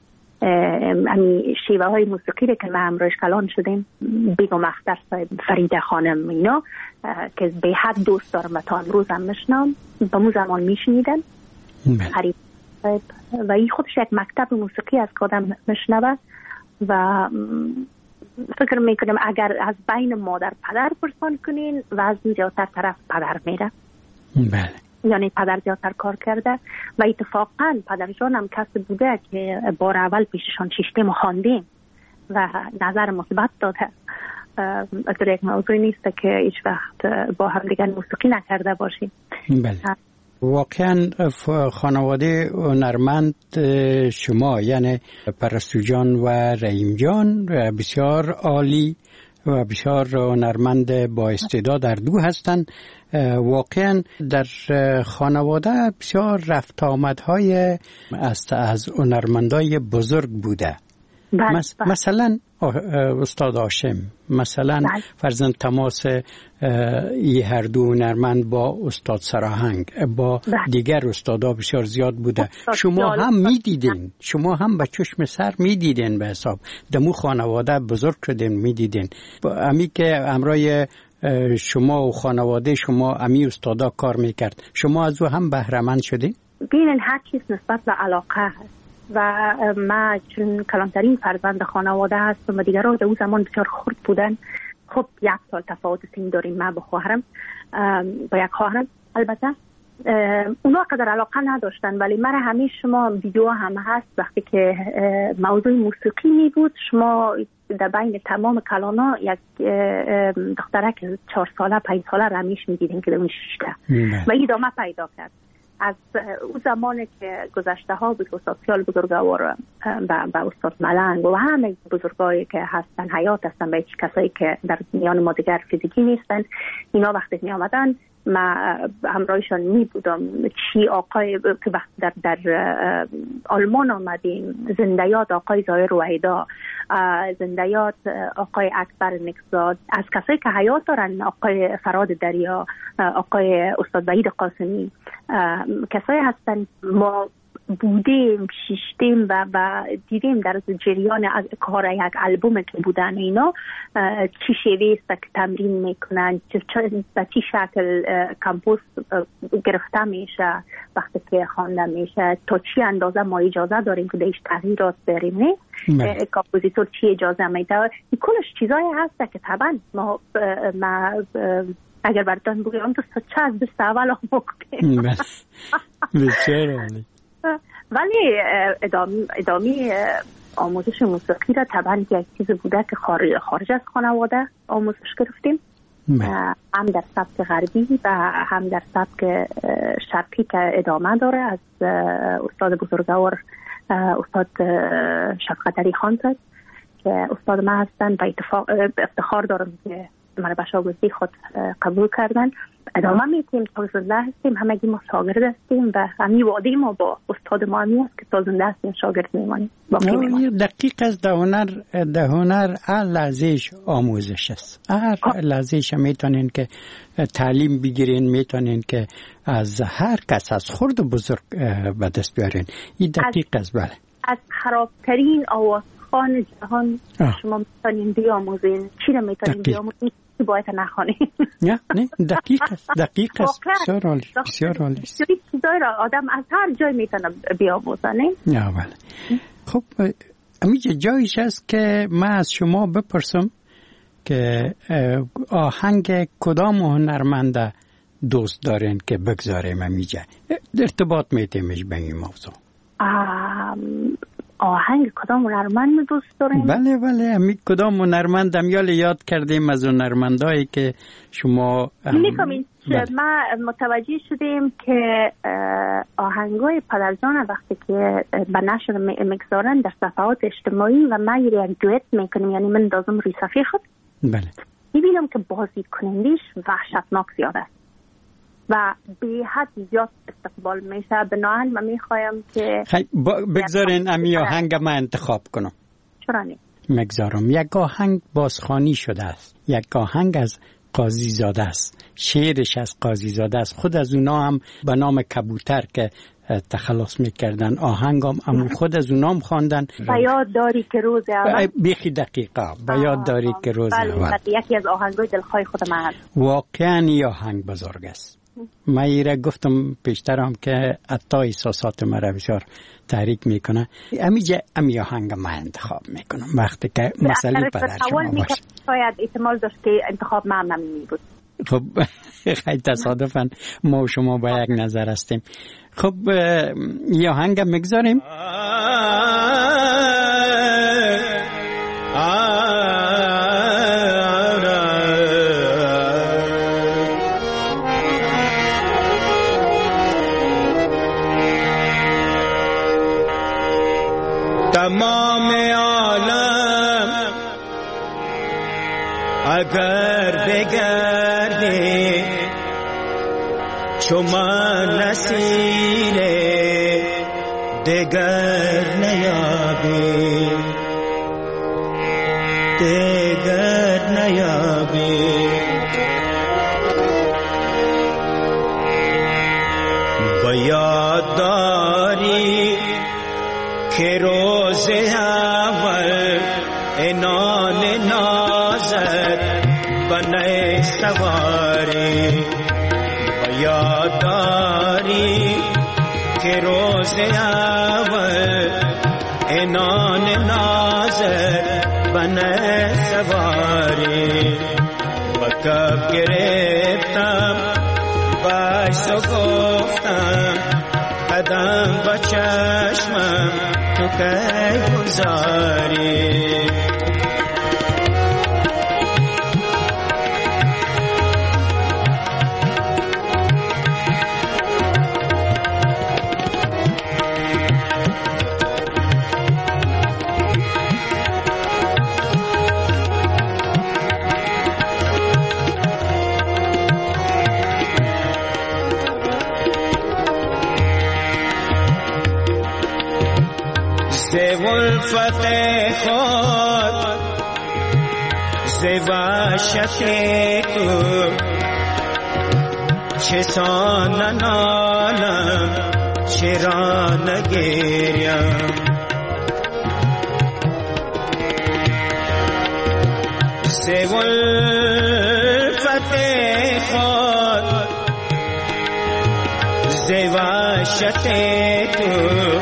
امی شیوه های موسیقی که ما امروز کلان شدیم، بیگم اختر صاحب، فریده خانم، اینا که به حد دوست دارم و تا امروز هم میشنم، با مو زمان میشنیدن حریف صاحب و این خودش یک مکتب موسیقی از که آدم میشنوه و فکر میکنم اگر از بین مادر پدر پرسان کنین و از زیادتر طرف پدر میره. بله. یعنی پدر زیادتر کار کرده و اتفاقا پدر جانم کسی بوده که بار اول پیششان شیشتیم خواندیم و نظر مثبت داده. اگر یک موضوع نیست که هیچ وقت با هم دیگر موسیقی نکرده باشیم. بله. واقعا خانواده هنرمند شما یعنی پرستو جان و رحیم جان بسیار عالی و بسیار هنرمند با استعداد در دو هستند. واقعا در خانواده بسیار رفت آمدهای است از هنرمندای بزرگ بوده. بله، مس- بله. مثلا استاد هاشم، مثلا بله. فرزند تماس ای هر دو هنرمند با استاد سراهنگ، با بله. دیگر استادا بسیار زیاد بوده. استاد شما جالب. هم میدیدین، شما هم به چشم سر میدیدین، به حساب دمو خانواده بزرگ شدین میدیدین. امی که امرای شما و خانواده شما امی استادا کار میکرد، شما از او هم بهره‌مند شدین؟ ببینین هر چیز نسبت به علاقه هست و ما چون کلانترین فرزند خانواده هستم و دیگران در اون زمان بسیار خرد بودن. خب یک سال تفاوت سن داریم ما با خواهرم، با یک خواهرم. البته اونا قدر علاقه نداشتن، ولی من همیشه شما ویدیو هم هست وقتی که موضوع موسیقی می بود، شما در بین تمام کلانا یک دختره که چهار ساله پنج ساله رمیش می دیدین که در اون شیشته و ادامه پیدا کرد. از اون زمانی که گذشته ها بود، استاد سیال بزرگوار و استاد ملنگ و همه بزرگایی که هستن حیات هستن، به هیچ کسایی که در میان ما دیگر فیزیکی نیستن، اینا وقتی می آمدن ما همراهشان می بودم. چی آقای که وقت در, در آلمان آمدیم، زندیات آقای زایر رویدا، زندیات آقای اکبر نکزاد، از کسایی که حیات دارن آقای فراد دریا، آقای استاد وحید قاسمی، کسایی هستن ما بودیم، شیشتیم و, و دیدیم در جریان از کار یک البوم که بودن اینا چی شیوه است که تمرین میکنن، به چی شکل کمپوز گرفته میشه وقتی که خوانده میشه، تا چی اندازه ما اجازه داریم که دیش تغییرات بریم. نه کمپوزیتور چی اجازه میده، کلش چیزایی هست که طبعا ما, ما اگر براتون بگم تو چه از دست اول آموختیم بسیار عالی. ولی ادامه ادامه آموزش موسیقی را طبعا یک چیز بوده که خارج خارج از خانواده آموزش گرفتیم، هم در سبک غربی و هم در سبک شرقی که ادامه داره از استاد بزرگوار استاد شفقت علی خان زاد که استاد ما هستن و افتخار دارم که من به شاگردی خود قبول کردن. ادامه میتیم تا زنده هستیم، همگی ما شاگرد هستیم و همی وعده ما با استاد ما همی است که تا زنده هستیم شاگرد میمانیم. دقیق از ده هنر ده هنر هر لحظهش آموزش است، هر لحظهش میتونین که تعلیم بگیرین، میتونین که از هر کس از خرد و بزرگ به دست بیارین. این دقیق است. بله، از خرابترین آوازخوان جهان آه. شما میتونین بیاموزین، چی رو میتونین بیاموزین که باید نخوانین. نه نه دقیق است، دقیق است. بسیار عالی، بسیار عالی. چیزایی را آدم از هر جای میتونه بیاموزه. نه بله. خب امیجا جایش است که من از شما بپرسم که آهنگ کدام هنرمنده دوست دارین که بگذاریم امیجا ارتباط میتیمش به این موضوع؟ آهنگ کدام هنرمند دوست دارین؟ بله بله امی کدام هنرمند هم یال یاد کردیم از هنرمندایی که شما میکنین. ما متوجه شدیم که آهنگای پدرجان وقتی که به نشر میگذارن در صفحات اجتماعی و ما یک دویت میکنیم، یعنی من دازم روی صفحه خود بله میبینم که بازی کنندیش وحشتناک زیاد است و به حد زیاد استقبال میشه. بنابراین من میخوایم که بگذارین امی آهنگ ما انتخاب کنم. چرا نیست؟ مگذارم. یک آهنگ بازخوانی شده است، یک آهنگ از قاضی زاده است، شعرش از قاضی زاده است، خود از اونا هم به نام کبوتر که تخلص میکردن آهنگ هم امو خود از اونام خواندن. با یاد داری که روز اول بیخی دقیقه با یاد داری که روز اول یکی از آهنگای دلخواه خود من هست. واقعا این آهنگ بزرگ است. من ایره گفتم پیشترم که حتی احساسات مرا بسیار تحریک میکنه. امیجا امی آهنگ من انتخاب میکنم وقتی که مسئله پدر شما باشه. شاید احتمال داشت که انتخاب من نمی بود. خب خیلی تصادفاً ما و شما با یک نظر هستیم. خب یه آهنگ میگذاریم. تمام عالم اگر بگردی چو من نسیر دگر نیابی دگر نیابی و یاد داری که روز اول انان نازت بنای سواری و یاد داری که روز اول انان نازت بنای سواری و کب گرفتم باش و گفتم قدم با چشمم تو کی گذاری ولفت خود ز وحشت تو چسان نالم چرا نگریم ز ولفت خود ز وحشت تو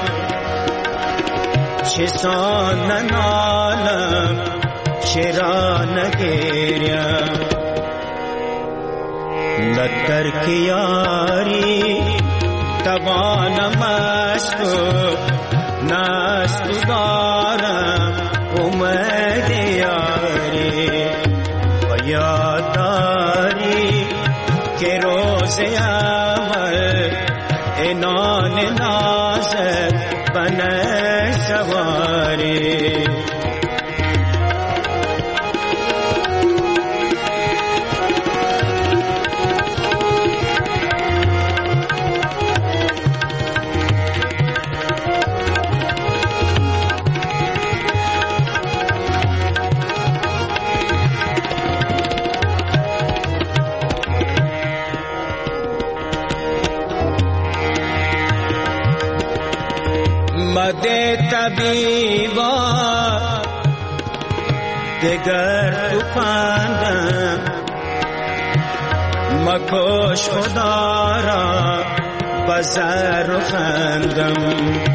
چسان نالم چرا نگریم لدر کی یاری توانم از تو نست دارم امید یاری و یاد داری که روز اول انان نازت بنای سواری مده طبیبا دگر تو پندم مکش خدا را بزر و خندم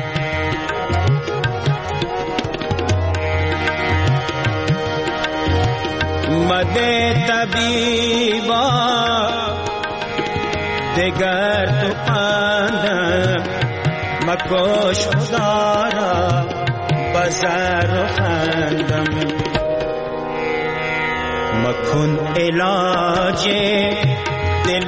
مده طبیبا دگر تو پندم مکش خدا را بزر و خندم مکن علاج دل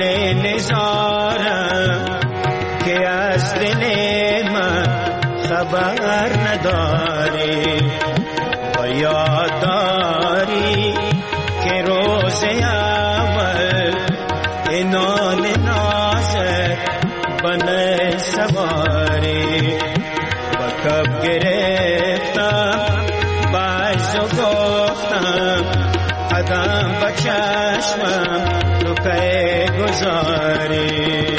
نزارم که از دل من خبر نداری و یاد داری که روز اول انان نازت بنای سواری و کب گرفتم باز و گفتم قدم با چشمم تو کی گذاری.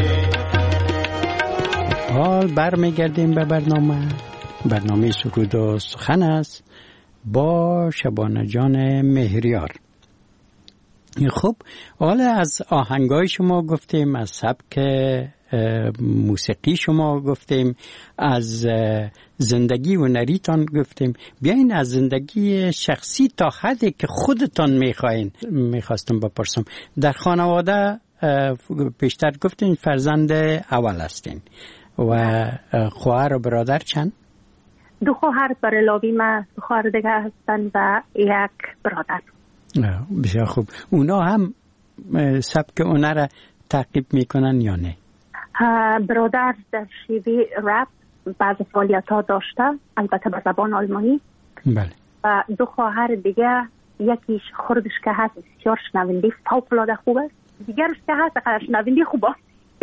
حال برمیگردیم به برنامه برنامه سرود و سخن است با شبانه جان مهریار. خب حالا از آهنگای شما گفتیم، از سبک موسیقی شما گفتیم، از زندگی هنریتان گفتیم. بیاین از زندگی شخصی تا حدی که خودتان میخواین میخواستم بپرسم. در خانواده پیشتر گفتین فرزند اول هستین و خواهر و برادر چند؟ دو خواهر برای ما، دو خواهر دیگه هستن و یک برادر. بسیار خوب. اونا هم سبک اونا را تعقیب میکنن یا نه؟ برادر در شیوه رپ بعض فعالیت ها داشته، البته به زبان آلمانی. بله. و دو خواهر دیگه یکیش خردش که هست بسیار شنونده فوق‌العاده خوب است، دیگرش که هست اقدر شنونده خوب است.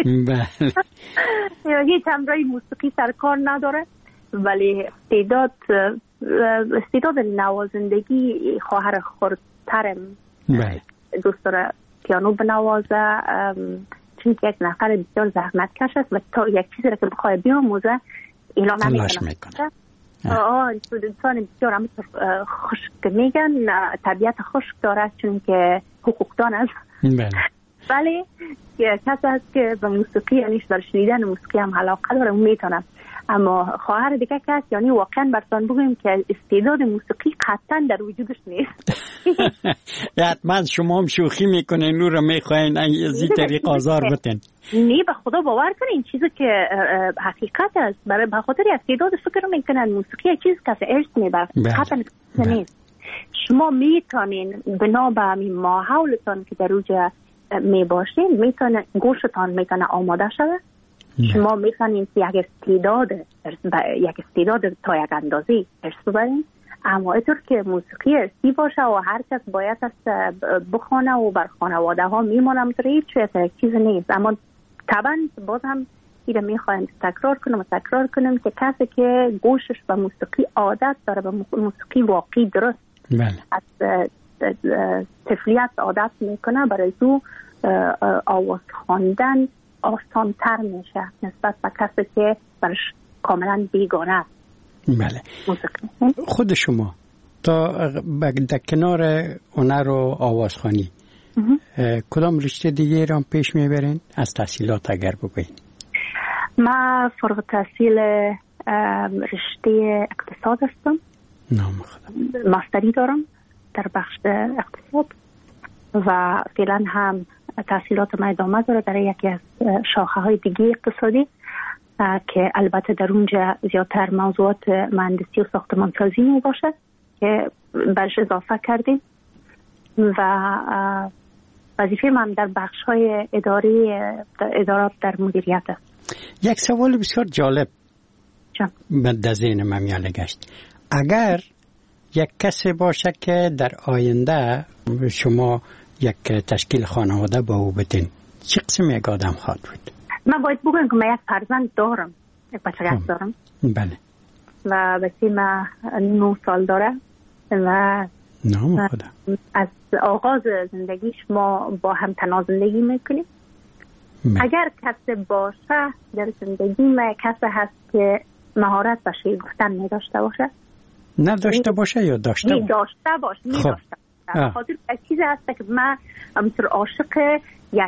هیچ امرای موسیقی سرکار نداره، ولی استعداد استعداد نوازندگی خواهر خردترم دوست داره پیانو بنوازه، چون که یک نفر بسیار زحمت کش است و تا یک چیزی را که بخواه بیاموزه اعلام نمیکنه. آه انسان بسیار همونطور خشک میگن، طبیعت خشک داره چون که حقوقدان است. ولی کسی هست که به موسیقی یعنی در شنیدن موسیقی هم علاقه داره، اون میتونه. اما خواهر دیگه که هست یعنی واقعا براتون بگویم که استعداد موسیقی قطعا در وجودش نیست. حتما شما هم شوخی میکنین، نور رو میخواین از این طریق آزار بتین. نه به خدا باور کنین چیزی که حقیقت است، برای بخاطر استعداد فکر میکنن موسیقی چیز که ارث میبره، قطعا نیست. شما میتونین بنا به همین ماحولتان که در اوجه میباشین میتونه گوشتان میتونه آماده شده. شما میتونین یک استعداد یک استعداد تا یک اندازی ارث ببرین، اما اینطور که موسیقی ارثی باشه و هر کس باید است بخونه و بر خانواده ها میمانم ترید چه یک چیز نیست. اما طبعا باز هم ایره میخوایم تکرار کنم و تکرار کنم که کسی که گوشش به موسیقی عادت داره، به موسیقی واقعی درست از طفلیت عادت میکنه، برای او آواز خواندن آسان تر میشه نسبت به کسی که برش کاملا بیگانه است. بله. خود شما تا در کنار هنر و آوازخوانی کدام رشته دیگه را پیش میبرین؟ از تحصیلات اگر بگوین. من فارغ التحصیل رشته اقتصاد هستم. نام خدا. ماستری دارم در بخش اقتصاد و فعلا هم تحصیلات ما ادامه داره در یکی از شاخه های دیگه اقتصادی که البته در اونجا زیادتر موضوعات مهندسی و ساختمانسازی می باشه که برش اضافه کردیم و وظیفه من در بخش های اداری ادارات در مدیریت است. یک سوال بسیار جالب در ذهن من میاله گشت. اگر یک کسی باشه که در آینده شما یک تشکیل خانواده با او بدین، چه قسم یک آدم خواهد بود؟ من باید بگویم که من یک فرزند دارم، یک بچه دارم. بله. و بچه من نه سال داره و نام خدا. از آغاز زندگیش ما با هم تنها زندگی میکنیم. اگر کسی باشه در زندگی ما کسی هست که مهارت به شعر گفتن می داشته باشه، نه داشته باشه یا داشته باشه؟ می داشته باشه می داشته باشه. خاطر یک چیز هست که من همینطور عاشق یک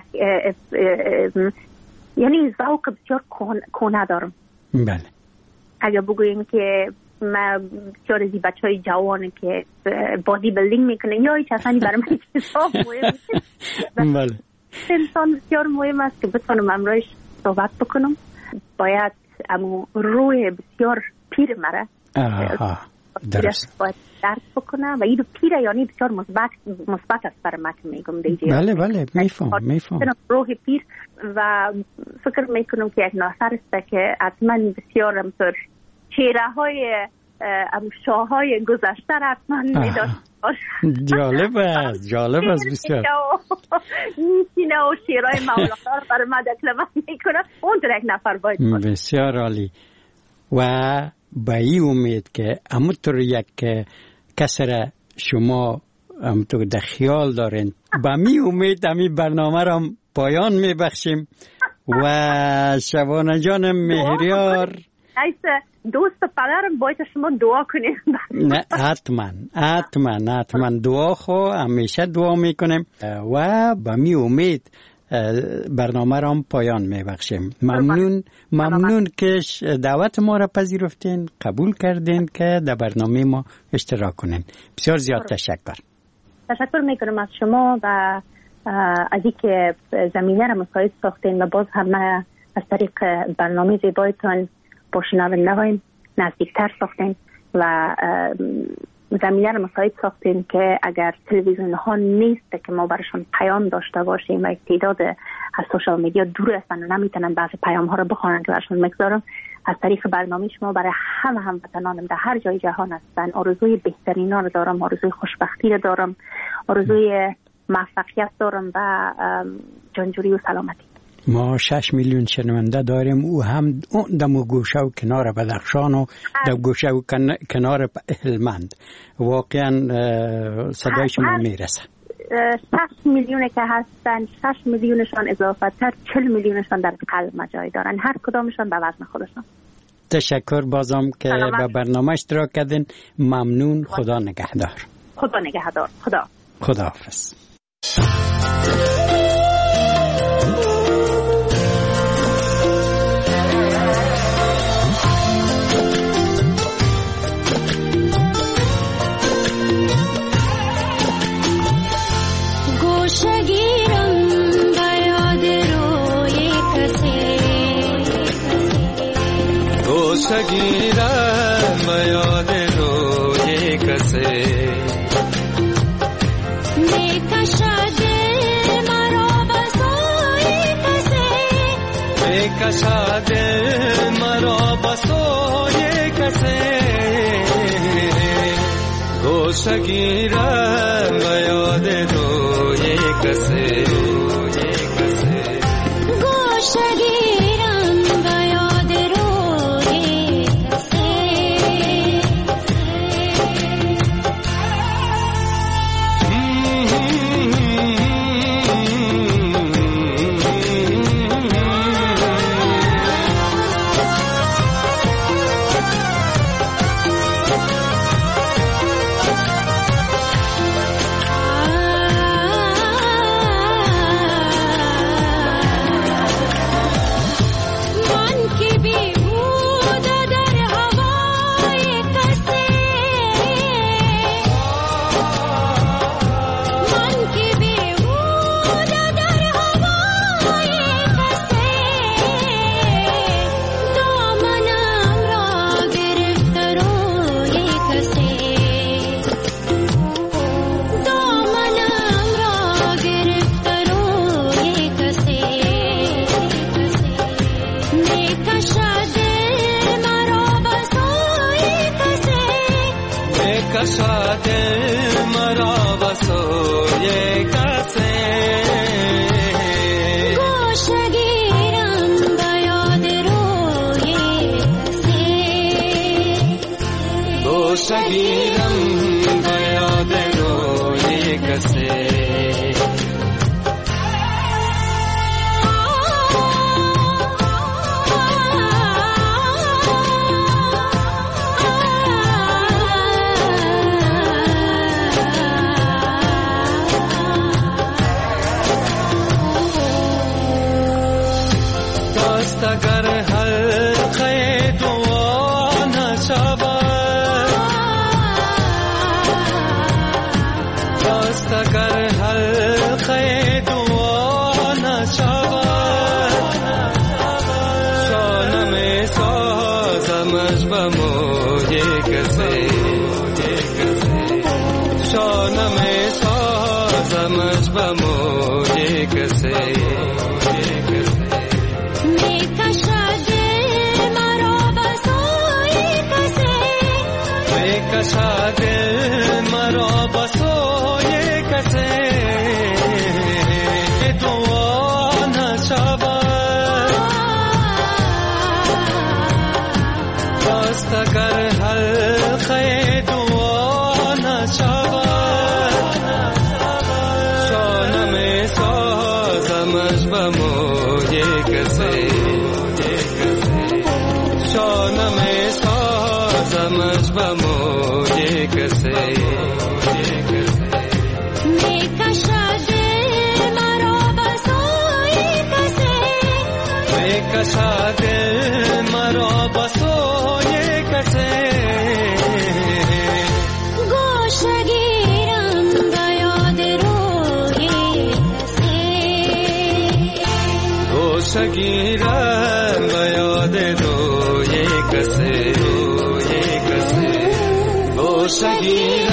یعنی ذوق بسیار کهنه دارم. بله. اگر بگوییم که من بسیار از این بچه های جوانه که بادی بلدینگ میکنه یا هیچ اصلا برای من چیزا مهم بله. انسان بسیار مهم است که بتونم امروز صحبت بکنم. باید امو روی بسیار پیر مره آها درست باید درک بکنه و این پیره یعنی بسیار مثبت مثبت است برای من که میگم دیگه. بله بله میفهم میفهم روح پیر و فکر میکنم که یک ناصر است که حتما بسیار همطور چهره های شاه های گذشته را حتما میداشت. جالب است جالب است بسیار. نیچینه و شیرهای مولانا رو برای من دکلمه میکنه، اون در یک نفر باید کنه. بسیار عالی. و با این امید که همونطور یک کسر شما همونطور در خیال دارین، با می امید همی برنامه را پایان میبخشیم و شبانه جان مهریار دوست پدرم باید شما دعا کنیم. نه حتما حتما حتما دعا خو همیشه دعا میکنیم و با می امید برنامه را هم پایان میبخشیم. ممنون ممنون که دعوت ما را پذیرفتین، قبول کردین که در برنامه ما اشتراک کنین. بسیار زیاد تشکر. تشکر میکنم از شما و از اینکه زمینه را مساعد ساختین و باز همه از طریق برنامه زیبایتان با شنوندگان نزدیکتر ساختین و زمینه را مساعد ساختین که اگر تلویزیون ها نیست که ما برشان پیام داشته باشیم و تعداد از سوشال میدیا دور هستن و نمیتونن بعضی پیام ها را بخوانن که برشان میگذارم، از طریق برنامه شما برای همه هموطنانم در هر جای جهان هستن آرزوی بهترینا رو دارم، آرزوی خوشبختی رو دارم، آرزوی موفقیت دارم و جانجوری و سلامتی. ما شش میلیون شنونده داریم، او هم دم و گوشه و کنار بدخشان و دم گوشه و کنار هلمند. واقعا صدای شما میرسه. شش میلیون که هستن، شش میلیونشان اضافه تر چل میلیونشان در قلب مجای دارن، هر کدامشان به وزن خودشان. تشکر بازم که به برنامه اشتراک کردین. ممنون. خدا نگهدار. خدا نگهدار. خدا خداحافظ. گیرم به یاد روی کسی میکشد مرا بسوی کسی میکشد مرا بسوی کسی گوشه گیرم به یاد روی کسی گوشه گیرم به یاد روی گیرم به یاد روی کسی گوشه گیرم